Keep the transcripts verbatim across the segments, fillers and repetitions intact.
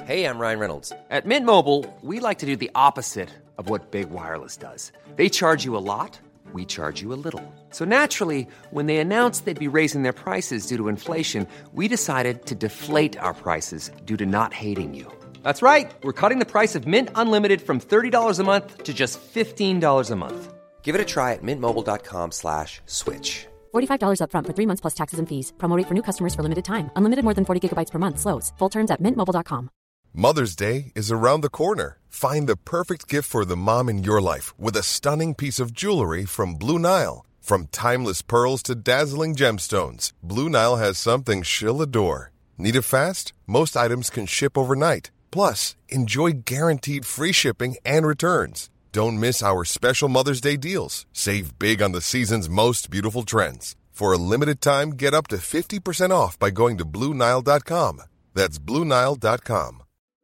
Hey, I'm Ryan Reynolds. At Mint Mobile, we like to do the opposite of what Big Wireless does. They charge you a lot, we charge you a little. So naturally, when they announced they'd be raising their prices due to inflation, we decided to deflate our prices due to not hating you. That's right. We're cutting the price of Mint Unlimited from thirty dollars a month to just fifteen dollars a month. Give it a try at mintmobile.com slash switch. forty-five dollars up front for three months plus taxes and fees. Promo rate for new customers for limited time. Unlimited more than forty gigabytes per month slows. Full terms at mint mobile dot com. Mother's Day is around the corner. Find the perfect gift for the mom in your life with a stunning piece of jewelry from Blue Nile. From timeless pearls to dazzling gemstones, Blue Nile has something she'll adore. Need it fast? Most items can ship overnight. Plus, enjoy guaranteed free shipping and returns. Don't miss our special Mother's Day deals. Save big on the season's most beautiful trends. For a limited time, get up to fifty percent off by going to Blue Nile dot com. That's Blue Nile dot com.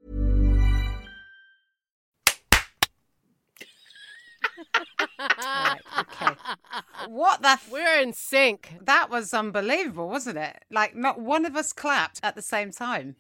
Right, okay. What the? F- We're in sync. That was unbelievable, wasn't it? Like, not one of us clapped at the same time.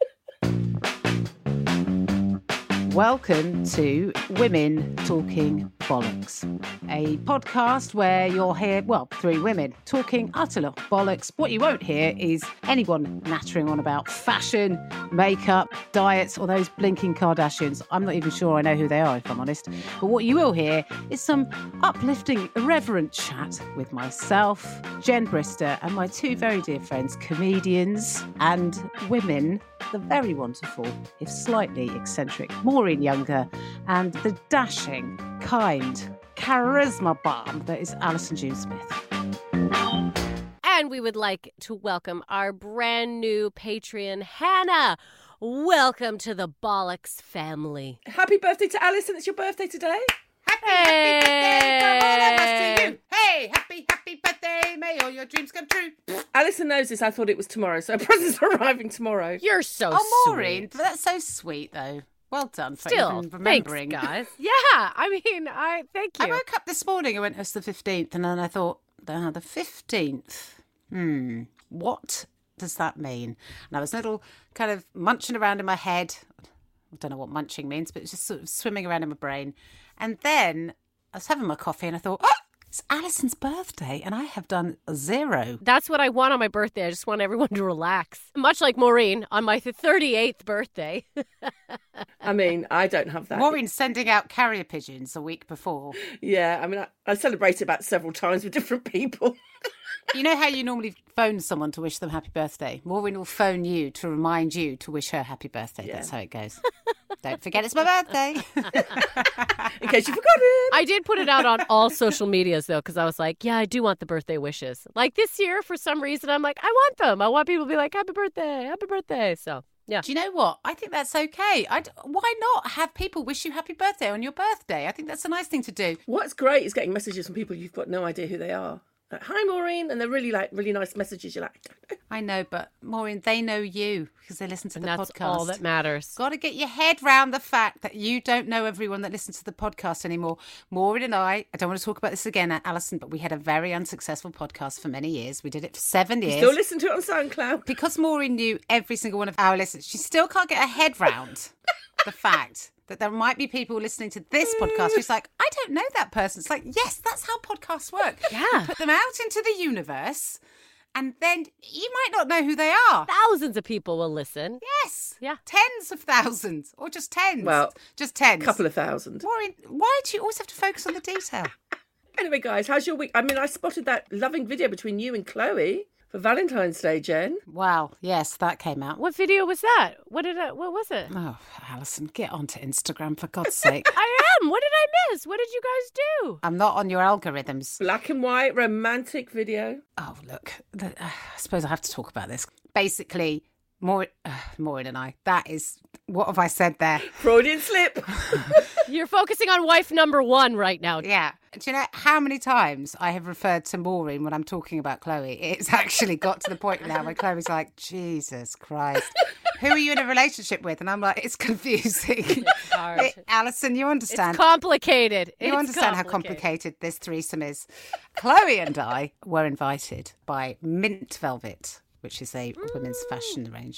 Welcome to Women Talking Bollocks, a podcast where you'll hear, well, three women talking utter bollocks. What you won't hear is anyone nattering on about fashion, makeup, diets, or those blinking Kardashians. I'm not even sure I know who they are, if I'm honest. But what you will hear is some uplifting, irreverent chat with myself, Jen Brister, and my two very dear friends, comedians and women, the very wonderful, if slightly eccentric, Maureen Younger, and the dashing, kind, charisma bomb that is Alison June Smith. And we would like to welcome our brand new Patreon, Hannah. Welcome to the Bollocks family. Happy birthday to Alison. It's your birthday today. Happy, Hey! happy birthday from all of us to you. Hey, happy, happy birthday. May all your dreams come true. Alison knows this. I thought it was tomorrow, so presents are arriving tomorrow. You're so Oh, Maureen, sweet. but that's so sweet, though. Well done for Still, even remembering. thanks, guys. Yeah, I mean, I thank you. I woke up this morning and went, it's the fifteenth, and then I thought, ah, the fifteenth. Hmm, what does that mean? And I was a little kind of munching around in my head. I don't know what munching means, but it's just sort of swimming around in my brain. And then I was having my coffee and I thought, oh, it's Alison's birthday and I have done zero. That's what I want on my birthday. I just want everyone to relax. Much like Maureen on my thirty-eighth birthday. I mean, I don't have that. Maureen's sending out carrier pigeons a week before. Yeah, I mean, I, I celebrated about several times with different people. You know how you normally phone someone to wish them happy birthday? Maureen will phone you to remind you to wish her happy birthday. Yeah. That's how it goes. Don't forget it's my birthday. In case you forgot it. I did put it out on all social medias, though, because I was like, yeah, I do want the birthday wishes. Like this year, for some reason, I'm like, I want them. I want people to be like, happy birthday, happy birthday. So, yeah. Do you know what? I think that's okay. I'd, why not have people wish you happy birthday on your birthday? I think that's a nice thing to do. What's great is getting messages from people you've got no idea who they are. Like, hi, Maureen. And they're really, like, really nice messages. You're like, I don't know. I know, but Maureen, they know you because they listen to And the that's podcast. all that matters. Got to get your head round the fact that you don't know everyone that listens to the podcast anymore. Maureen and I, I don't want to talk about this again, Alison, but we had a very unsuccessful podcast for many years. We did it for seven years. You still listen to it on SoundCloud. Because Maureen knew every single one of our listeners, she still can't get her head round the fact that there might be people listening to this podcast who's like, I don't know that person. It's like, yes, that's how podcasts work. Yeah. You put them out into the universe and then you might not know who they are. Thousands of people will listen. Yes. Yeah. Tens of thousands or just tens. Well, just tens. A couple of thousand. Maureen, why do you always have to focus on the detail? Anyway, guys, how's your week? I mean, I spotted that loving video between you and Chloe for Valentine's Day, Jen. Wow. Yes, that came out. What video was that? What did I, what was it? Oh, Alison, get onto Instagram for God's sake. I am. What did I miss? What did you guys do? I'm not on your algorithms. Black and white romantic video. Oh, look, the, uh, I suppose I have to talk about this. Basically, Maureen, uh, Maureen and I, that is, what have I said there? Freudian slip. You're focusing on wife number one right now. Yeah. Do you know how many times I have referred to Maureen when I'm talking about Chloe? It's actually got to the point now where Chloe's like, Jesus Christ, who are you in a relationship with? And I'm like, it's confusing. It's hard. It, Alison, you understand. It's complicated. You It's understand how complicated this threesome is. Chloe and I were invited by Mint Velvet, which is a women's fashion range,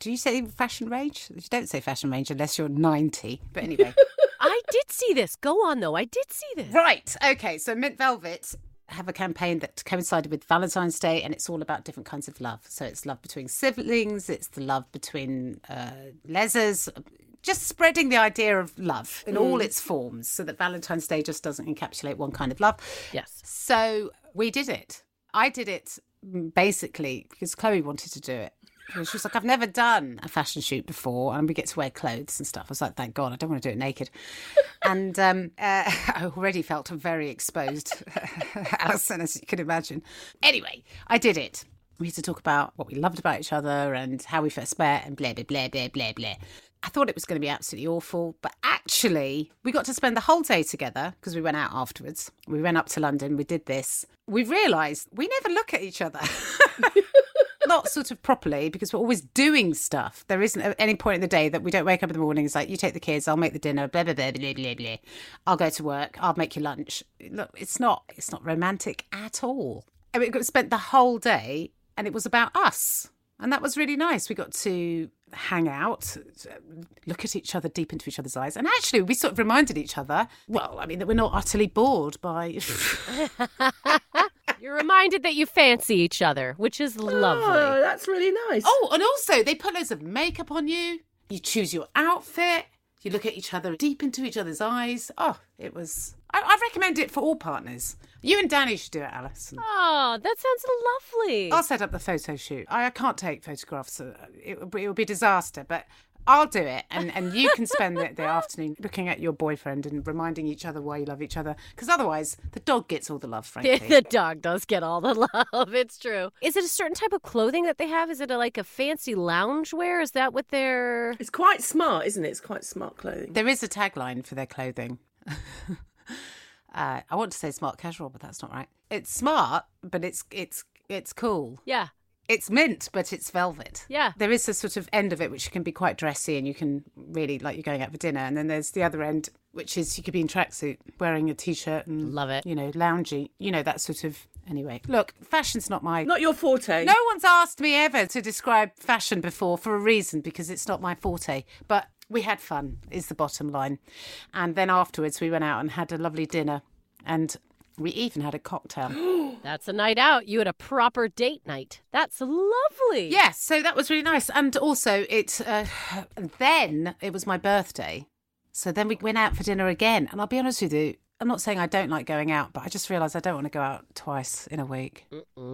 Do you say fashion range? You don't say fashion range unless you're ninety. But anyway. I did see this. Go on, though. I did see this. Right. Okay. So Mint Velvet have a campaign that coincided with Valentine's Day, and it's all about different kinds of love. So it's love between siblings. It's the love between uh, lesers. Just spreading the idea of love in mm. all its forms so that Valentine's Day just doesn't encapsulate one kind of love. Yes. So we did it. I did it basically because Chloe wanted to do it. And she was like, I've never done a fashion shoot before, and we get to wear clothes and stuff. I was like, thank God, I don't want to do it naked. And um, uh, I already felt very exposed, Alison, as you can imagine. Anyway, I did it. We had to talk about what we loved about each other and how we first met and blah, blah, blah, blah, blah, blah. I thought it was going to be absolutely awful, but actually we got to spend the whole day together because we went out afterwards. We went up to London, we did this. We realised we never look at each other. Not sort of properly because we're always doing stuff. There isn't at any point in the day that we don't wake up in the morning. It's like, you take the kids, I'll make the dinner, blah, blah, blah, blah, blah, blah. I'll go to work, I'll make you lunch. Look, it's not, it's not romantic at all. I mean, we spent the whole day and it was about us. And that was really nice. We got to hang out, look at each other deep into each other's eyes. And actually, we sort of reminded each other, well, I mean, that we're not utterly bored by... You're reminded that you fancy each other, which is lovely. Oh, that's really nice. Oh, and also, they put loads of makeup on you. You choose your outfit. You look at each other deep into each other's eyes. Oh, it was... I, I recommend it for all partners. You and Danny should do it, Alison. Oh, that sounds lovely. I'll set up the photo shoot. I, I can't take photographs. It, it, it will be a disaster, but I'll do it. And, and you can spend the, the afternoon looking at your boyfriend and reminding each other why you love each other. Because otherwise, the dog gets all the love, frankly. The dog does get all the love. It's true. Is it a certain type of clothing that they have? Is it a, like a fancy loungewear? Is that what they're... It's quite smart, isn't it? It's quite smart clothing. There is a tagline for their clothing. Uh, I want to say smart casual, but that's not right. It's smart, but it's it's it's cool. Yeah. It's mint, but it's velvet. Yeah. There is a sort of end of it which can be quite dressy and you can really, like you're going out for dinner. And then there's the other end, which is you could be in tracksuit, wearing a T-shirt and... Love it. You know, loungy. You know, that sort of... Anyway, look, fashion's not my... Not your forte. No one's asked me ever to describe fashion before for a reason, because it's not my forte. But we had fun, is the bottom line. And then afterwards we went out and had a lovely dinner. And we even had a cocktail. That's a night out. You had a proper date night. That's lovely. Yes, so that was really nice. And also, it uh, then it was my birthday. So then we went out for dinner again. And I'll be honest with you, I'm not saying I don't like going out, but I just realised I don't want to go out twice in a week.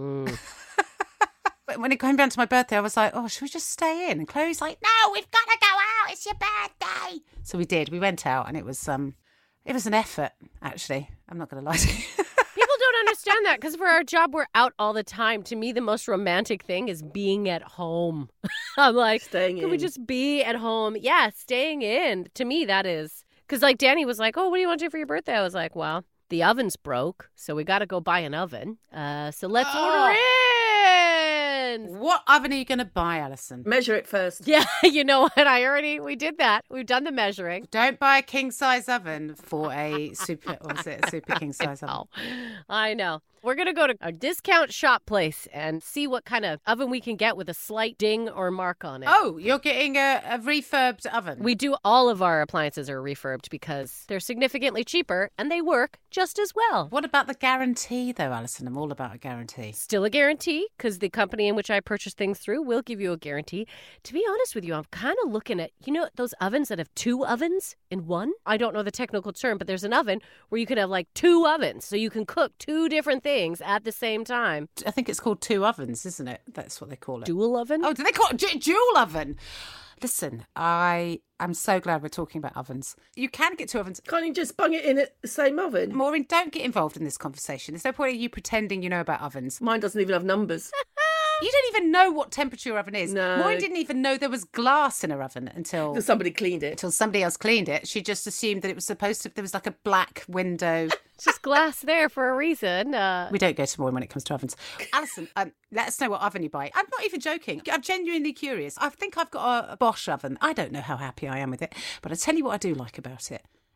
But when it came down to my birthday, I was like, oh, should we just stay in? And Chloe's like, no, we've got to go out. It's your birthday. So we did. We went out and it was... um. It was an effort, actually. I'm not going to lie to you. People don't understand that because for our job, we're out all the time. To me, the most romantic thing is being at home. I'm like, staying can in. we just be at home? Yeah, staying in. To me, that is. Because like Danny was like, oh, what do you want to do for your birthday? I was like, well, the oven's broke, so we got to go buy an oven. Uh, so let's Oh. order in. What oven are you going to buy, Alison? Measure it first. Yeah, you know what? I already, we did that. We've done the measuring. Don't buy a king-size oven for a super, or is it a super king-size oven? Oh, I know. We're going to go to a discount shop place and see what kind of oven we can get with a slight ding or mark on it. Oh, you're getting a, a refurbed oven? We do, all of our appliances are refurbed because they're significantly cheaper and they work just as well. What about the guarantee, though, Alison? I'm all about a guarantee. Still a guarantee because the company in which I purchase things through will give you a guarantee. To be honest with you, I'm kind of looking at, you know, those ovens that have two ovens in one? I don't know the technical term, but there's an oven where you can have like two ovens. So you can cook two different things at the same time. I think it's called two ovens, isn't it? That's what they call it. Dual oven? Oh, do they call it du- dual oven? Listen, I am so glad we're talking about ovens. You can get two ovens. Can't you just bung it in at the same oven? Maureen, don't get involved in this conversation. There's no point in you pretending you know about ovens. Mine doesn't even have numbers. You don't even know what temperature your oven is. No. Maureen didn't even know there was glass in her oven until... Until somebody cleaned it. Until somebody else cleaned it. She just assumed that it was supposed to... There was like a black window... It's just glass there for a reason. Uh, We don't go to Maureen when it comes to ovens. Alison, um, let us know what oven you buy. I'm not even joking. I'm genuinely curious. I think I've got a, a Bosch oven. I don't know how happy I am with it, but I tell you what I do like about it.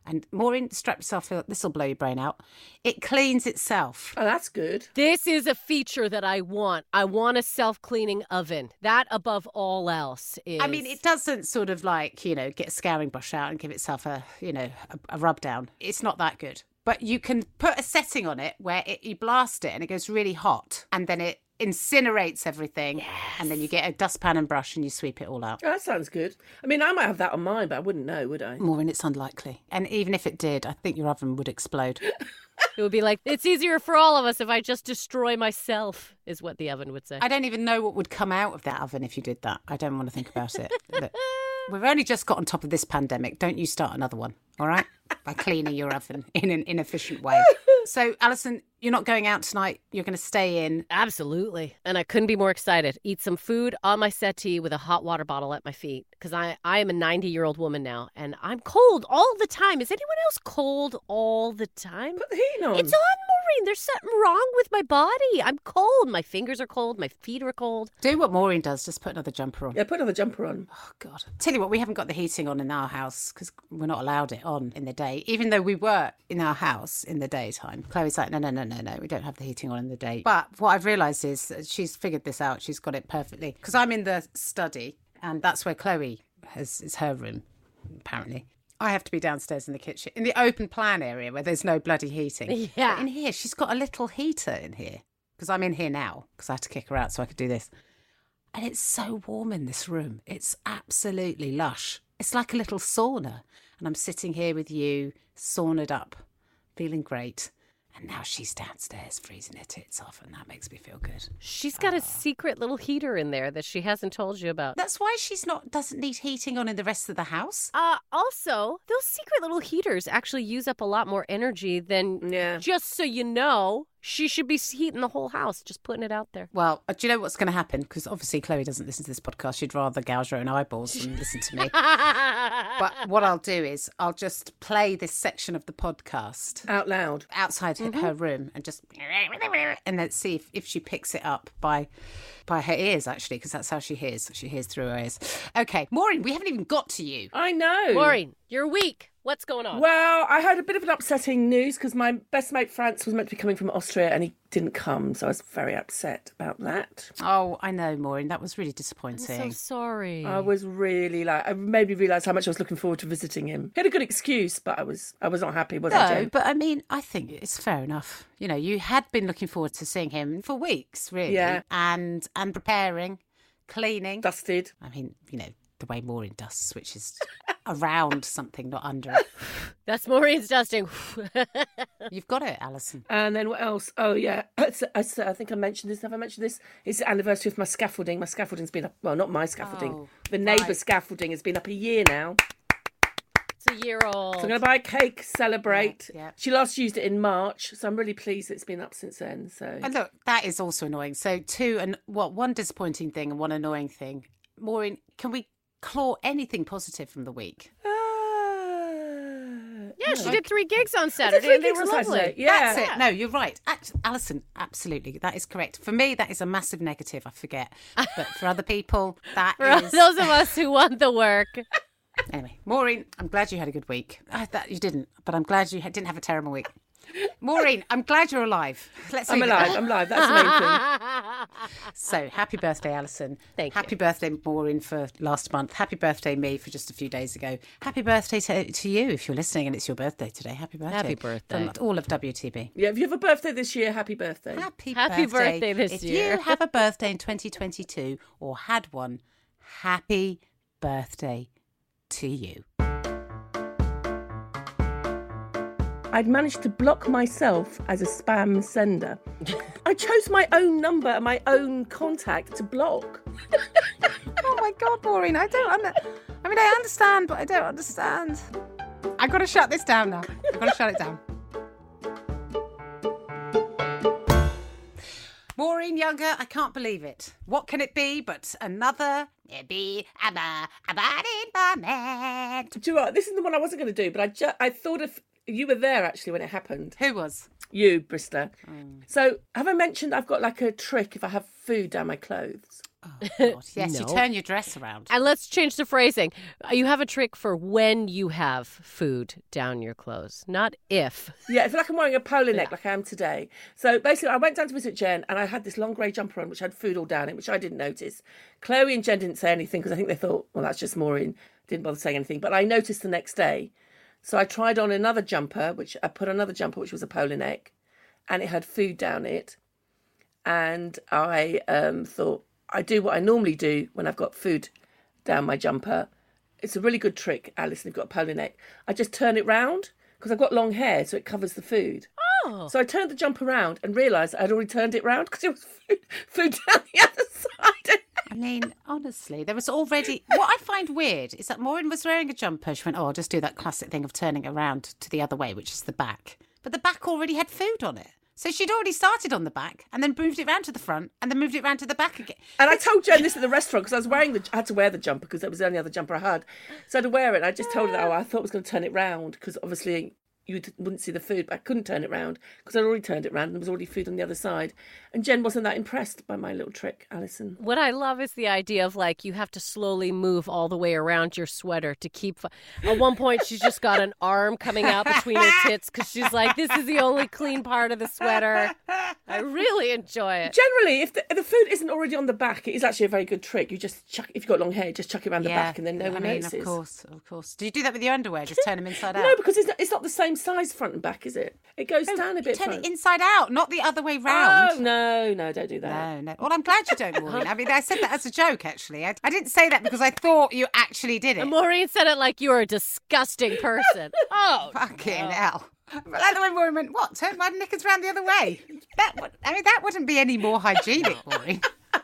And Maureen, strap yourself in. This will blow your brain out. It cleans itself. Oh, that's good. This is a feature that I want. I want a self-cleaning oven. That above all else is... I mean, it doesn't sort of like, you know, get a scouring brush out and give itself a, you know, a, a rub down. It's not that good. But you can put a setting on it where it, you blast it and it goes really hot. And then it incinerates everything. Yes. And then you get a dustpan and brush and you sweep it all out. Oh, that sounds good. I mean, I might have that on mine, but I wouldn't know, would I? Maureen, it's unlikely. And even if it did, I think your oven would explode. It would be like, it's easier for all of us if I just destroy myself, is what the oven would say. I don't even know what would come out of that oven if you did that. I don't want to think about it. Look, we've only just got on top of this pandemic. Don't you start another one, all right? By cleaning your oven in an inefficient way. So, Alison, you're not going out tonight. You're going to stay in. Absolutely. And I couldn't be more excited. Eat some food on my settee with a hot water bottle at my feet. Because I, I am a ninety-year-old woman now, and I'm cold all the time. Is anyone else cold all the time? Put the heat on. It's on, Maureen. There's something wrong with my body. I'm cold. My fingers are cold. My feet are cold. Do what Maureen does. Just put another jumper on. Yeah, put another jumper on. Oh, God. Tell you what, we haven't got the heating on in our house because we're not allowed it on in the day. Even though we were in our house in the daytime. Chloe's like, no, no, no, no, no. We don't have the heating on in the day. But what I've realised is that she's figured this out. She's got it perfectly. Because I'm in the study and that's where Chloe has, is her room, apparently. I have to be downstairs in the kitchen, in the open plan area where there's no bloody heating. Yeah. But in here, she's got a little heater in here. Because I'm in here now, because I had to kick her out so I could do this. And it's so warm in this room. It's absolutely lush. It's like a little sauna. And I'm sitting here with you, saunaed up, feeling great. And now she's downstairs freezing her tits off, and that makes me feel good. She's got a secret little heater in there that she hasn't told you about. That's why she's not doesn't need heating on in the rest of the house. Uh, also, those secret little heaters actually use up a lot more energy than, Yeah. just so you know, she should be heating the whole house, just putting it out there. Well, uh, do you know what's going to happen? Because obviously Chloe doesn't listen to this podcast. She'd rather gouge her own eyeballs than listen to me. But what I'll do is I'll just play this section of the podcast Out loud. outside Mm-hmm. her room and just and then see if, if she picks it up by by her ears, actually, because that's how she hears. She hears through her ears. Okay, Maureen, we haven't even got to you. I know. Maureen, you're weak. What's going on? Well, I had a bit of an upsetting news because my best mate France was meant to be coming from Austria and he didn't come, so I was very upset about that. Oh, I know, Maureen. That was really disappointing. I'm so sorry. I was really like, it made me realise how much I was looking forward to visiting him. He had a good excuse, but I was I was not happy, was I, No, Jen? but I mean, I think it's fair enough. You know, you had been looking forward to seeing him for weeks, really. Yeah. And and preparing, cleaning. Dusted. I mean, you know, the way Maureen dusts, which is around something, not under it. That's Maureen's dusting. You've got it, Alison. And then what else? Oh, yeah. I, I think I mentioned this. Have I mentioned this? It's the anniversary of my scaffolding. My scaffolding's been up, well, not my scaffolding. Oh, the neighbour's right. scaffolding has been up a year now. It's a year old. So I'm going to buy a cake, celebrate. Yeah, yeah. She last used it in March, so I'm really pleased it's been up since then. So And look, that is also annoying. So two, and what, one disappointing thing and one annoying thing. Maureen, can we claw anything positive from the week? Uh, Yeah, she no. did three gigs on I did Saturday three and they gigs were on lovely. Saturday. Yeah. That's it. No, you're right. Act- Alison, absolutely. That is correct. For me, that is a massive negative. I forget. But for other people, that For is... those of us who want the work. Anyway, Maureen, I'm glad you had a good week. I, that you didn't, but I'm glad you had, didn't have a terrible week. Maureen, I'm glad you're alive. Let's I'm leave it alive. there. I'm alive. That's the main thing. So, happy birthday, Alison. Thank you. Happy birthday, Maureen, for last month. Happy birthday, me, for just a few days ago. Happy birthday to, to you if you're listening and it's your birthday today. Happy birthday. Happy birthday. From all of W T B. Yeah, if you have a birthday this year, happy birthday. Happy, Happy birthday. birthday this if year. you have a birthday in twenty twenty-two or had one, happy birthday to you. I'd managed to block myself as a spam sender. I chose my own number and my own contact to block. Oh my God, Maureen, I don't under- I mean, I understand, but I don't understand. I've got to shut this down now. I've got to shut it down. Maureen Younger, I can't believe it. What can it be but another maybe a about it moment? Do you know what? This is the one I wasn't going to do, but I ju- I thought if you were there actually when it happened. Who was? You, Brister. So have I mentioned I've got like a trick if I have food down my clothes? Oh, God. Yes, you No. turn your dress around. And let's change the phrasing. You have a trick for when you have food down your clothes, not if. Yeah, I feel like I'm wearing a polo neck like I am today. So basically, I went down to visit Jen and I had this long grey jumper on which had food all down it, which I didn't notice. Chloe and Jen didn't say anything because I think they thought, well, that's just Maureen. Didn't bother saying anything. But I noticed the next day. So I tried on another jumper, which I put another jumper, which was a polo neck, and it had food down it. And I um, thought, I do what I normally do when I've got food down my jumper. It's a really good trick, Alison, if you've got a polo neck. I just turn it round because I've got long hair, so it covers the food. Oh. So I turned the jumper round and realised I'd already turned it round because it was food, food down the other side. I mean, honestly, there was already... What I find weird is that Maureen was wearing a jumper. She went, oh, I'll just do that classic thing of turning it around to the other way, which is the back. But the back already had food on it. So she'd already started on the back and then moved it round to the front and then moved it round to the back again. And I told Jen this at the restaurant because I was wearing the, I had to wear the jumper because that was the only other jumper I had. So I had to wear it. And I just told her that, oh, I thought I was going to turn it round because obviously you wouldn't see the food, but I couldn't turn it round because I'd already turned it round and there was already food on the other side. And Jen wasn't that impressed by my little trick, Alison. What I love is the idea of like you have to slowly move all the way around your sweater to keep. At one point, she's just got an arm coming out between her tits because she's like, this is the only clean part of the sweater. I really enjoy it. Generally, if the, if the food isn't already on the back, it is actually a very good trick. You just chuck, if you've got long hair, just chuck it around the back and then no I one mean, notices. of course, of course. Do you do that with your underwear? Just turn them inside out? No, because it's not, it's not the same size front and back, is it? It goes No, down a you bit. turn front. it inside out, not the other way round. Oh, no, no, don't do that. No, no. Well, I'm glad you don't, Maureen. I mean, I said that as a joke, actually. I, I didn't say that because I thought you actually did it. And Maureen said it like you were a disgusting person. Oh, Fucking hell. But like the way Maureen went, what, turn my knickers round the other way? That would, I mean, that wouldn't be any more hygienic, Maureen.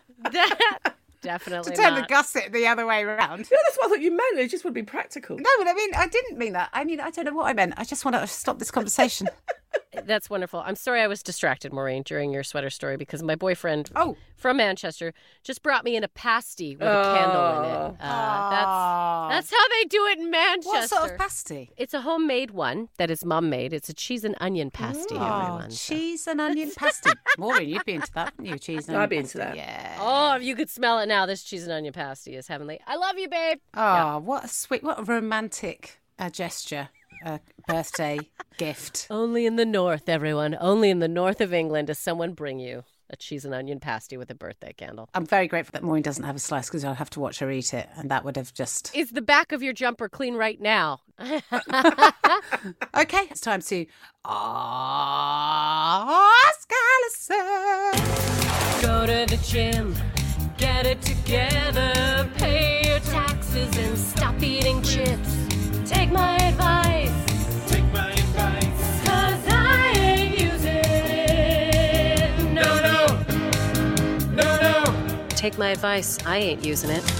that, definitely to turn not. the gusset the other way around. Yeah, that's what I thought you meant. It just would be practical. No, but I mean, I didn't mean that. I mean, I don't know what I meant. I just want to stop this conversation. That's wonderful. I'm sorry I was distracted, Maureen, during your sweater story because my boyfriend Oh. from Manchester just brought me in a pasty with a candle in it. Uh, that's, that's how they do it in Manchester. What sort of pasty? It's a homemade one that is mum made. It's a cheese and onion pasty, Oh, everyone. so- cheese and onion pasty. Maureen, you'd be into that, wouldn't you? Cheese and onion I'd be into pasty. that. Yeah. Oh, if you could smell it now, this cheese and onion pasty is heavenly. I love you, babe. Oh, what a sweet, what a romantic uh, gesture, uh, birthday gift. Only in the north, everyone. Only in the north of England does someone bring you a cheese and onion pasty with a birthday candle. I'm very grateful that Maureen doesn't have a slice because I'd have to watch her eat it, and that would have just... Is the back of your jumper clean right now? Okay, it's time to ask Alison. Go to the gym, get it together, pay your taxes and stop eating chips. Take my advice. Take my advice. Cause I ain't using it. No, no. No, no. Take my advice. I ain't using it.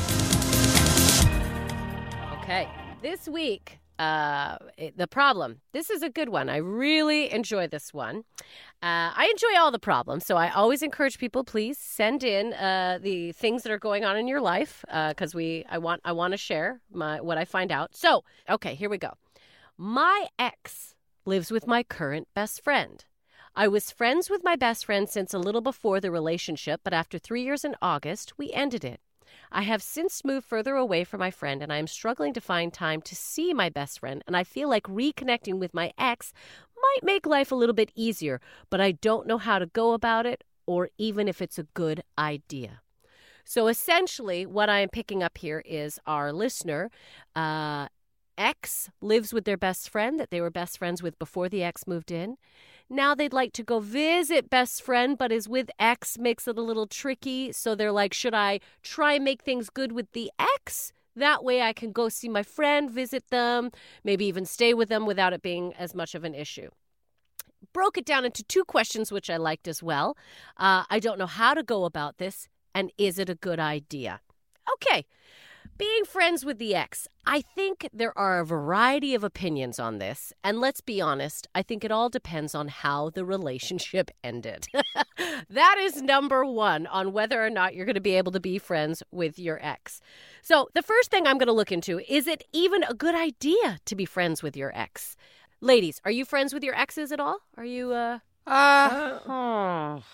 Okay. This week, uh, it- the problem. This is a good one. I really enjoy this one. Uh, I enjoy all the problems, so I always encourage people, please send in uh, the things that are going on in your life because we I want I want to share my what I find out. So, okay, here we go. My ex lives with my current best friend. I was friends with my best friend since a little before the relationship, but after three years in August, we ended it. I have since moved further away from my friend, and I am struggling to find time to see my best friend, and I feel like reconnecting with my ex might make life a little bit easier, but I don't know how to go about it or even if it's a good idea. So essentially, what I am picking up here is our listener, uh, ex lives with their best friend that they were best friends with before the ex moved in. Now they'd like to go visit best friend, but is with ex, makes it a little tricky. So they're like, should I try and make things good with the ex? That way I can go see my friend, visit them, maybe even stay with them without it being as much of an issue. Broke it down into two questions, which I liked as well. Uh, I don't know how to go about this, and is it a good idea? Okay. Being friends with the ex, I think there are a variety of opinions on this. And let's be honest, I think it all depends on how the relationship ended. That is number one on whether or not you're going to be able to be friends with your ex. So the first thing I'm going to look into, is it even a good idea to be friends with your ex? Ladies, are you friends with your exes at all? Are you, uh... Uh, oh,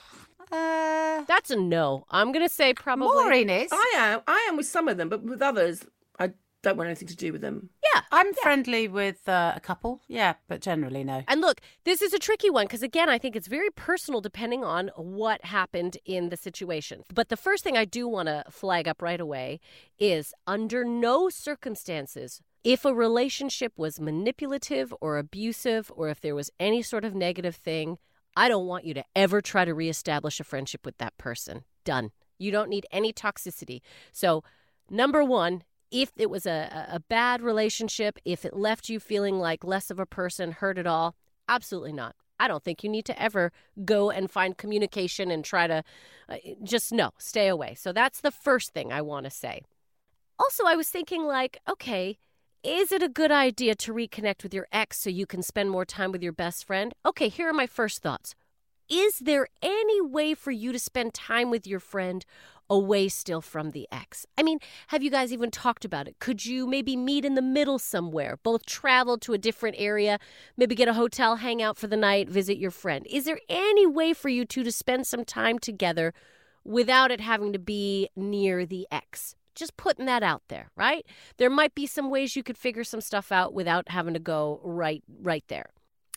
Uh, That's a no. I'm going to say probably. Maureen is. I am. I am with some of them, but with others, I don't want anything to do with them. Yeah. I'm friendly with uh, a couple, yeah, but generally no. And look, this is a tricky one because, again, I think it's very personal depending on what happened in the situation. But the first thing I do want to flag up right away is under no circumstances, if a relationship was manipulative or abusive or if there was any sort of negative thing, I don't want you to ever try to reestablish a friendship with that person. Done. You don't need any toxicity. So, number one, if it was a, a bad relationship, if it left you feeling like less of a person, hurt at all, absolutely not. I don't think you need to ever go and find communication and try to uh, just no, stay away. So that's the first thing I want to say. Also, I was thinking like, okay, is it a good idea to reconnect with your ex so you can spend more time with your best friend? Okay, here are my first thoughts. Is there any way for you to spend time with your friend away still from the ex? I mean, have you guys even talked about it? Could you maybe meet in the middle somewhere, both travel to a different area, maybe get a hotel, hang out for the night, visit your friend? Is there any way for you two to spend some time together without it having to be near the ex? Just putting that out there, right? There might be some ways you could figure some stuff out without having to go right, right there.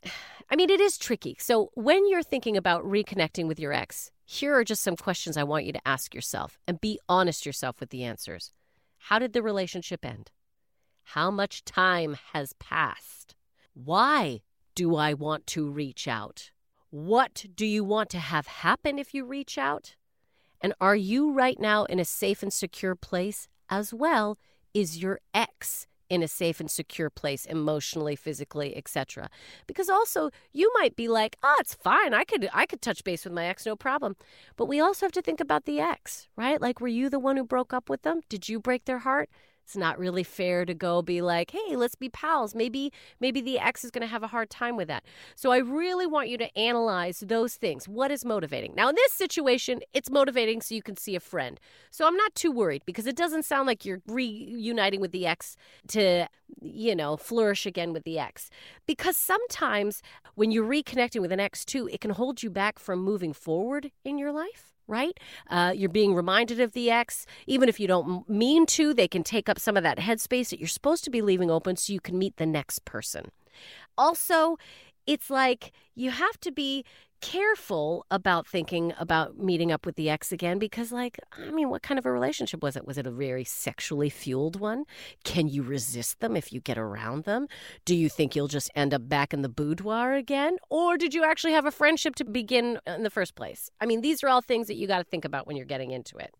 I mean, it is tricky. So when you're thinking about reconnecting with your ex, here are just some questions I want you to ask yourself and be honest yourself with the answers. How did the relationship end? How much time has passed? Why do I want to reach out? What do you want to have happen if you reach out? And are you right now in a safe and secure place as well? Is your ex in a safe and secure place emotionally, physically, et cetera? Because also you might be like, oh, it's fine. I could I could touch base with my ex, no problem. But we also have to think about the ex, right? Like, were you the one who broke up with them? Did you break their heart? It's not really fair to go be like, hey, let's be pals. Maybe maybe the ex is going to have a hard time with that. So I really want you to analyze those things. What is motivating? Now, in this situation, it's motivating so you can see a friend. So I'm not too worried because it doesn't sound like you're reuniting with the ex to, you know, flourish again with the ex. Because sometimes when you're reconnecting with an ex too, it can hold you back from moving forward in your life. Right? Uh, you're being reminded of the ex. Even if you don't mean to, they can take up some of that headspace that you're supposed to be leaving open so you can meet the next person. Also, it's like you have to be careful about thinking about meeting up with the ex again because, like, I mean, what kind of a relationship was it? Was it a very sexually fueled one? Can you resist them if you get around them? Do you think you'll just end up back in the boudoir again? Or did you actually have a friendship to begin in the first place? I mean, these are all things that you got to think about when you're getting into it.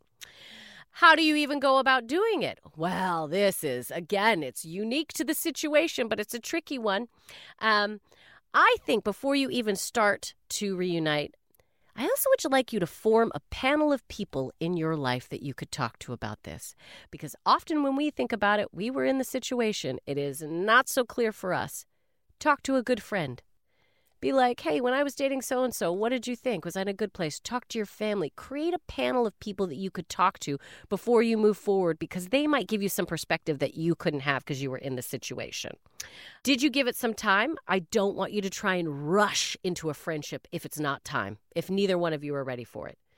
How do you even go about doing it? Well, this is, again, it's unique to the situation, but it's a tricky one. Um, I think before you even start to reunite, I also would like you to form a panel of people in your life that you could talk to about this. Because often when we think about it, we were in the situation. It is not so clear for us. Talk to a good friend. Be like, hey, when I was dating so-and-so, what did you think? Was I in a good place? Talk to your family. Create a panel of people that you could talk to before you move forward because they might give you some perspective that you couldn't have because you were in the situation. Did you give it some time? I don't want you to try and rush into a friendship if it's not time, if neither one of you are ready for it.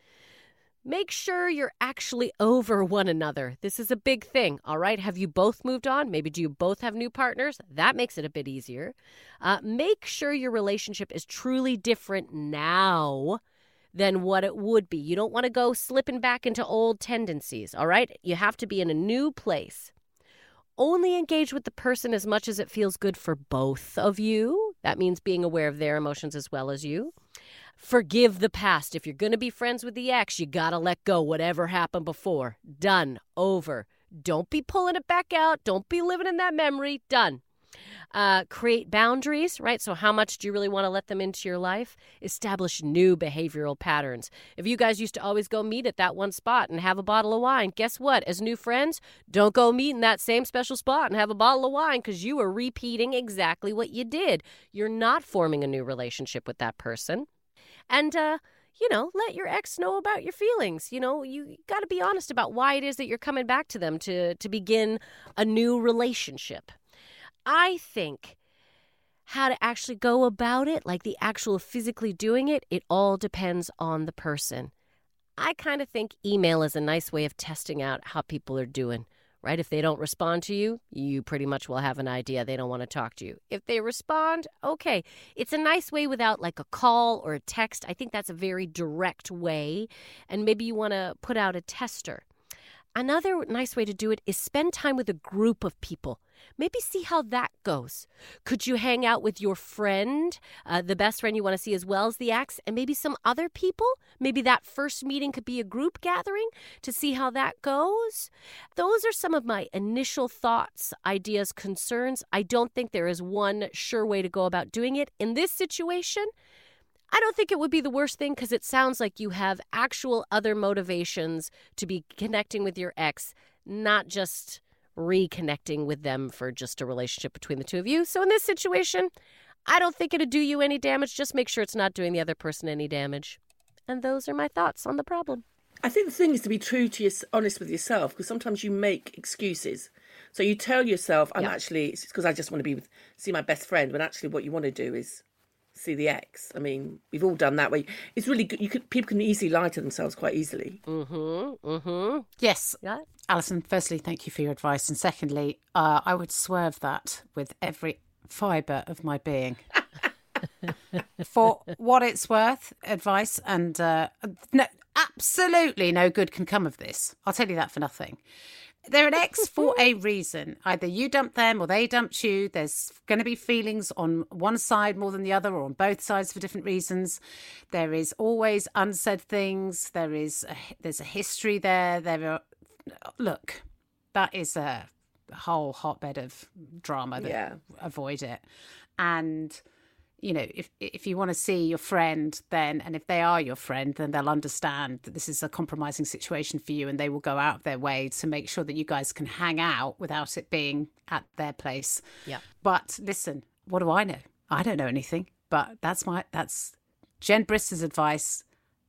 Make sure you're actually over one another. This is a big thing, all right? Have you both moved on? Maybe do you both have new partners? That makes it a bit easier. Uh, make sure your relationship is truly different now than what it would be. You don't want to go slipping back into old tendencies, all right? You have to be in a new place. Only engage with the person as much as it feels good for both of you. That means being aware of their emotions as well as you. Forgive the past. If you're going to be friends with the ex, you got to let go. Whatever happened before. Done. Over. Don't be pulling it back out. Don't be living in that memory. Done. Uh, create boundaries, right? So how much do you really want to let them into your life? Establish new behavioral patterns. If you guys used to always go meet at that one spot and have a bottle of wine, guess what? As new friends, don't go meet in that same special spot and have a bottle of wine because you are repeating exactly what you did. You're not forming a new relationship with that person. And, uh, you know, let your ex know about your feelings. You know, you got to be honest about why it is that you're coming back to them to, to begin a new relationship. I think How to actually go about it, like the actual physically doing it, it all depends on the person. I kind of think email is a nice way of testing out how people are doing, right? If they don't respond to you, you pretty much will have an idea they don't want to talk to you. If they respond, okay. It's a nice way without like a call or a text. I think that's a very direct way, and maybe you want to put out a tester. Another nice way to do it is spend time with a group of people. Maybe see how that goes. Could you hang out with your friend, uh, the best friend you want to see as well as the ex, and maybe some other people? Maybe that first meeting could be a group gathering to see how that goes. Those are some of my initial thoughts, ideas, concerns. I don't think there is one sure way to go about doing it. In this situation, I don't think it would be the worst thing because it sounds like you have actual other motivations to be connecting with your ex, not just reconnecting with them for just a relationship between the two of you. So in this situation, I don't think it'd do you any damage. Just make sure it's not doing the other person any damage. And those are my thoughts on the problem. I think the thing is to be true to your, honest with yourself, because sometimes you make excuses. So you tell yourself, I'm Yeah. actually, it's because I just want to be with, see my best friend, when actually what you want to do is see the ex. I mean, we've all done that way. It's really good. You could, people can easily lie to themselves quite easily. Mm-hmm. Mm-hmm. Yes. Yeah. Alison, firstly, thank you for your advice. And secondly, uh, I would swerve that with every fibre of my being. For what it's worth, advice, and uh, no, absolutely no good can come of this. I'll tell you that for nothing. They're an ex for a reason. Either you dumped them or they dumped you. There's going to be feelings on one side more than the other, or on both sides for different reasons. There is always unsaid things. There is a, there's a history there. There are, look, that is a whole hotbed of drama. That, Yeah. Avoid it. And you know, if if you want to see your friend, then, and if they are your friend, then they'll understand that this is a compromising situation for you, and they will go out of their way to make sure that you guys can hang out without it being at their place. Yeah. But listen, what do I know? I don't know anything. But that's my that's Jen Brist's advice,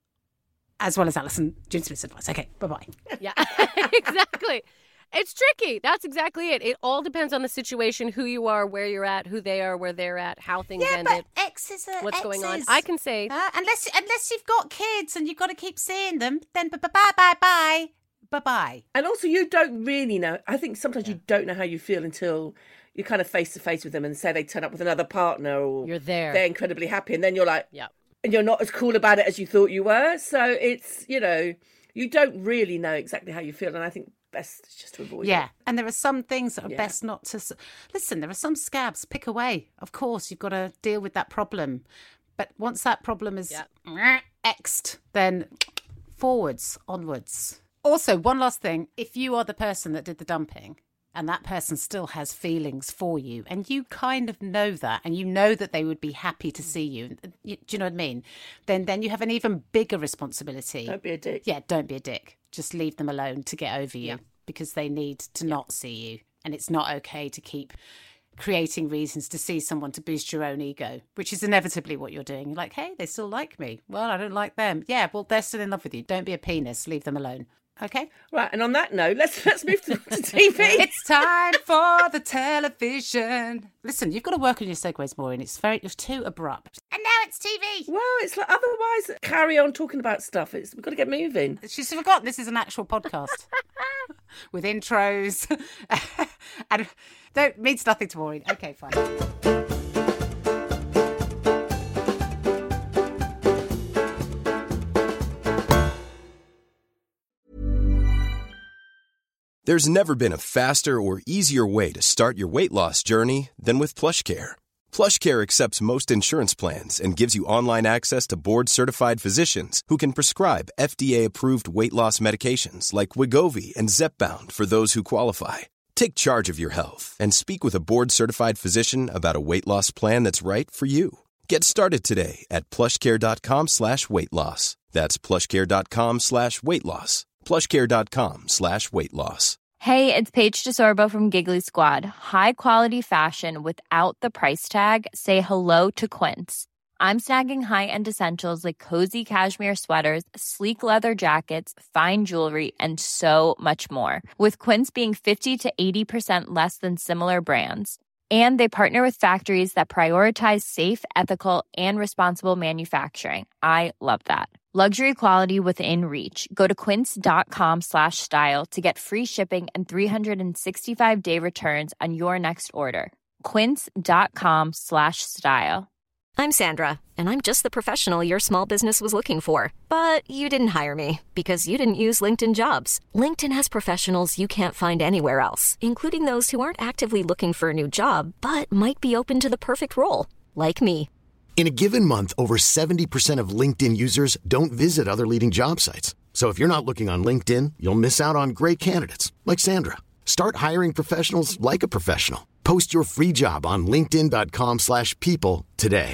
as well as Alison June Smith's advice. Okay, bye bye. Yeah, exactly. It's tricky. That's exactly it. It all depends on the situation, who you are, where you're at, who they are, where they're at, how things Yeah, ended, but exes are what's going on. exes. I can say, Uh, unless unless you've got kids and you've got to keep seeing them, then bye bye bye bye bye bye. And also, you don't really know. I think sometimes you don't know how you feel until you're kind of face to face with them, and say they turn up with another partner, or You're there. they're incredibly happy, and then you're like, yeah. and you're not as cool about it as you thought you were. So it's, you know, you don't really know exactly how you feel, and I think best is just to avoid Yeah, it. and there are some things that are Yeah. best not to s- listen. There are some scabs. Pick away. Of course, you've got to deal with that problem, but once that problem is X'd, then forwards, onwards. Also, one last thing: if you are the person that did the dumping, and that person still has feelings for you, and you kind of know that, and you know that they would be happy to see you, you do you know what I mean? Then, then you have an even bigger responsibility. Don't be a dick. Yeah, don't be a dick. Just leave them alone to get over you, because they need to not see you. And it's not okay to keep creating reasons to see someone to boost your own ego, which is inevitably what you're doing. You're like, hey, they still like me. Well, I don't like them. Yeah, well, they're still in love with you. Don't be a penis. Leave them alone. Okay? Right, and on that note, let's let's move to, to T V. It's time for the television. Listen, you've got to work on your segues, Maureen. It's very, it's too abrupt. And now it's T V. Well, it's like, otherwise, carry on talking about stuff. It's we've got to get moving. She's forgotten this is an actual podcast with intros. And that means nothing to Maureen. Okay, fine. There's never been a faster or easier way to start your weight loss journey than with PlushCare. PlushCare accepts most insurance plans and gives you online access to board-certified physicians who can prescribe F D A-approved weight loss medications like Wegovy and Zepbound for those who qualify. Take charge of your health and speak with a board-certified physician about a weight loss plan that's right for you. Get started today at plushcare.com slash weight loss. That's plushcare.com slash weight loss. plushcare.com slash weight loss. Hey, it's Paige DeSorbo from Giggly Squad. High quality fashion without the price tag. Say hello to Quince. I'm snagging high-end essentials like cozy cashmere sweaters, sleek leather jackets, fine jewelry, and so much more. With Quince being fifty to eighty percent less than similar brands. And they partner with factories that prioritize safe, ethical, and responsible manufacturing. I love that. Luxury quality within reach. Go to quince.com slash style to get free shipping and three sixty-five day returns on your next order. Quince.com slash style. I'm Sandra, and I'm just the professional your small business was looking for. But you didn't hire me because you didn't use LinkedIn Jobs. LinkedIn has professionals you can't find anywhere else, including those who aren't actively looking for a new job, but might be open to the perfect role, like me. In a given month, over seventy percent of LinkedIn users don't visit other leading job sites. So if you're not looking on LinkedIn, you'll miss out on great candidates like Sandra. Start hiring professionals like a professional. Post your free job on linkedin.com slash people today.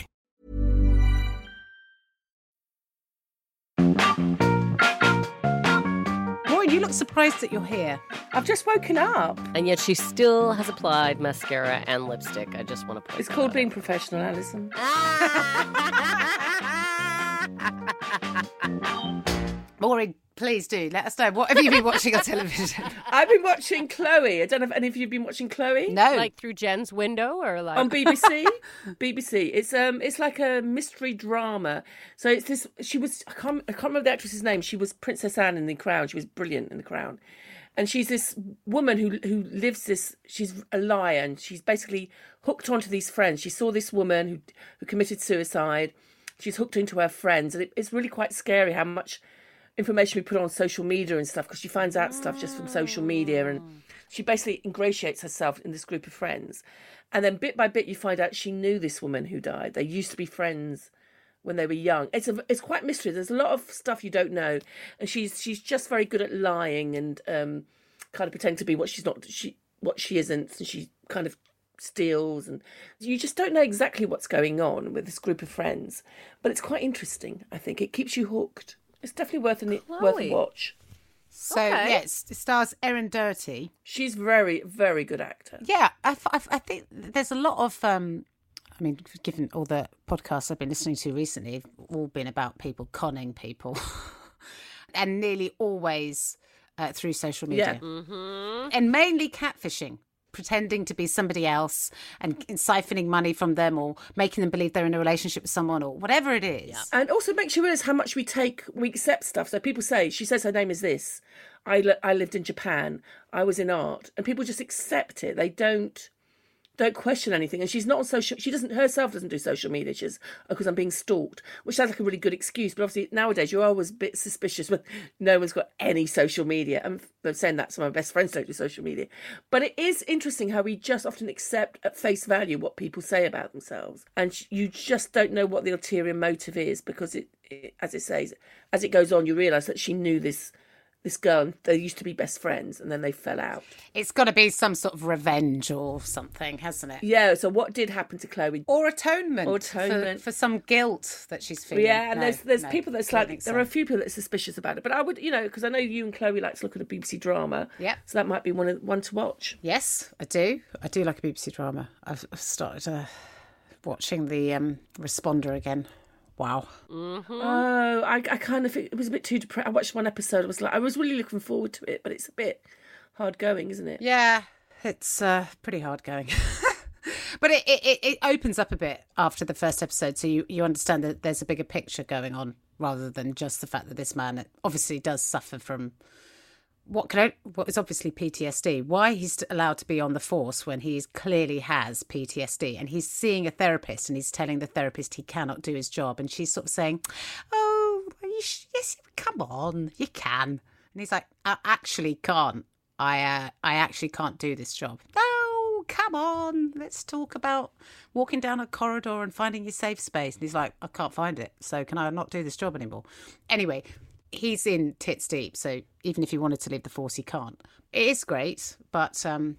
Maureen, you look surprised that you're here. I've just woken up. And yet she still has applied mascara and lipstick. I just want to point It's that called out. being professional, Alison. Maureen, please do let us know. What have you been watching on television? I've been watching Chloe. I don't know if any of you have been watching Chloe. No. Like through Jen's window or like On B B C. B B C. It's um it's like a mystery drama. So it's this she was I can't I can't remember the actress's name. She was Princess Anne in The Crown. She was brilliant in The Crown. And she's this woman who who lives this she's a liar and she's basically hooked onto these friends. She saw this woman who who committed suicide. She's hooked into her friends and it, it's really quite scary how much information we put on social media and stuff because she finds out stuff just from social media and she basically ingratiates herself in this group of friends. And then bit by bit you find out she knew this woman who died. They used to be friends when they were young. It's a, it's quite mystery. There's a lot of stuff you don't know. And she's she's just very good at lying and um, kind of pretending to be what she's not, she what she isn't. And she kind of steals and you just don't know exactly what's going on with this group of friends. But it's quite interesting, I think. It keeps you hooked. It's definitely worth a, worth a watch. So, Okay. yes, it stars Erin Dirty. She's very, very good actor. Yeah, I, f- I f- I think there's a lot of, um, I mean, given all the podcasts I've been listening to recently, have all been about people conning people. And nearly always uh, through social media. Yeah. Mm-hmm. And mainly catfishing. Pretending to be somebody else and siphoning money from them or making them believe they're in a relationship with someone or whatever it is. Yeah. And also makes you realise how much we take, we accept stuff. So people say, she says her name is this. I, li- I lived in Japan. I was in art. And people just accept it. They don't don't question anything. And she's not on social, she doesn't, herself doesn't do social media. She's, oh, because I'm being stalked, which sounds like a really good excuse. But obviously nowadays you're always a bit suspicious when no one's got any social media. And I'm saying that some of my best friends don't do social media. But it is interesting how we just often accept at face value what people say about themselves. And you just don't know what the ulterior motive is because it, it as it says, as it goes on, you realise that she knew this this girl, they used to be best friends and then they fell out. It's got to be some sort of revenge or something, hasn't it? Yeah, so what did happen to Chloe? Or atonement. Or atonement. For, for some guilt that she's feeling. Yeah, and No, there's there's no, people that's don't like, think there so. are a few people that are suspicious about it. But I would, you know, because I know you and Chloe like to look at a B B C drama. Yeah. So that might be one, of, one to watch. Yes, I do. I do like a B B C drama. I've, I've started uh, watching the um, Responder again. Wow. Mm-hmm. Oh, I, I kind of, it was a bit too depressed. I watched one episode, I was like, I was really looking forward to it, but it's a bit hard going, isn't it? Yeah, it's uh, pretty hard going. But it, it, it opens up a bit after the first episode, so you, you understand that there's a bigger picture going on rather than just the fact that this man obviously does suffer from what can I, what is obviously P T S D. Why he's allowed to be on the force when he clearly has P T S D, and he's seeing a therapist and he's telling the therapist he cannot do his job, and she's sort of saying, "Oh, you sh- yes, come on, you can," and he's like, "I actually can't. I uh, I actually can't do this job." No, come on, let's talk about walking down a corridor and finding your safe space. And he's like, "I can't find it, so can I not do this job anymore?" Anyway. He's in tits deep, so even if he wanted to leave the force, he can't. It is great, but um,